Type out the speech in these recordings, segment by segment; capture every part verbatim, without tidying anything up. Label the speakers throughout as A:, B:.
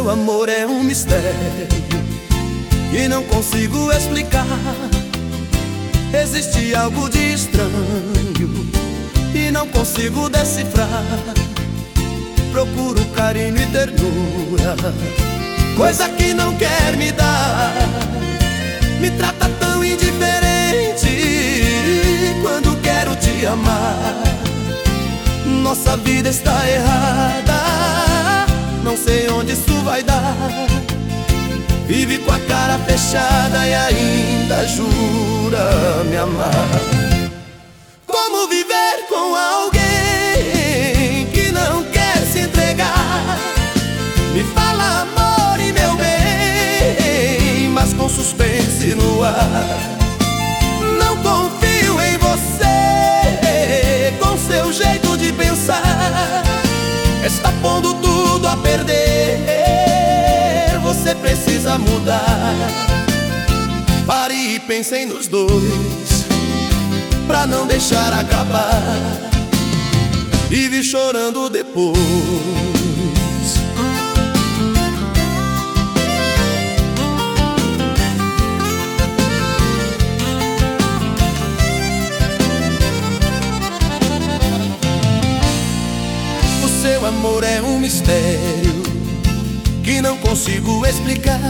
A: seu amor é um mistério e não consigo explicar. Existe algo de estranho e não consigo decifrar. Procuro carinho e ternura, coisa que não quer me dar. Me trata tão indiferente quando quero te amar. Nossa vida está errada, não sei onde isso vai dar. Vive com a cara fechada e ainda jura me amar. Como viver com alguém que não quer se entregar? Me fala amor e meu bem, mas com suspense no ar. Não confio em você, com seu jeito de pensar. Está pondo tudo a perder, você precisa mudar. Pare e pensem nos dois, pra não deixar acabar e vir chorando depois. O seu amor é um mistério que não consigo explicar.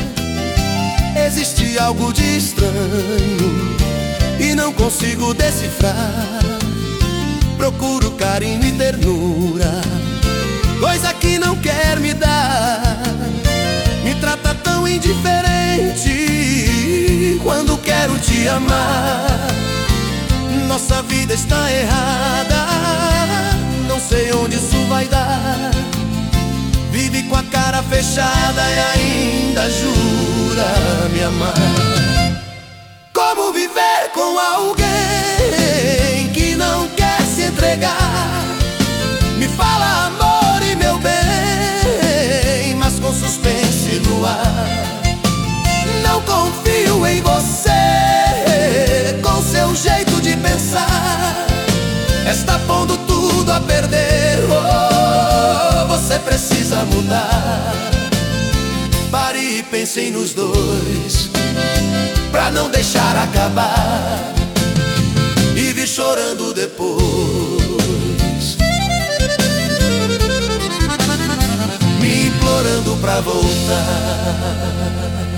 A: Existe algo de estranho e não consigo decifrar. Procuro carinho e ternura, coisa que não quer me dar. Me trata tão indiferente quando quero te amar. Nossa vida está errada, não sei onde isso vai dar. Vive com a cara fechada e ainda jura me amar. Como viver com alguém que não quer se entregar? Me fala amor e meu bem, mas com suspense no ar. Não confio em você, com seu jeito de pensar. Está pondo tudo a perder, oh, você precisa mudar. Pare e pensem nos dois, pra não deixar acabar e vir chorando depois. Me implorando pra voltar.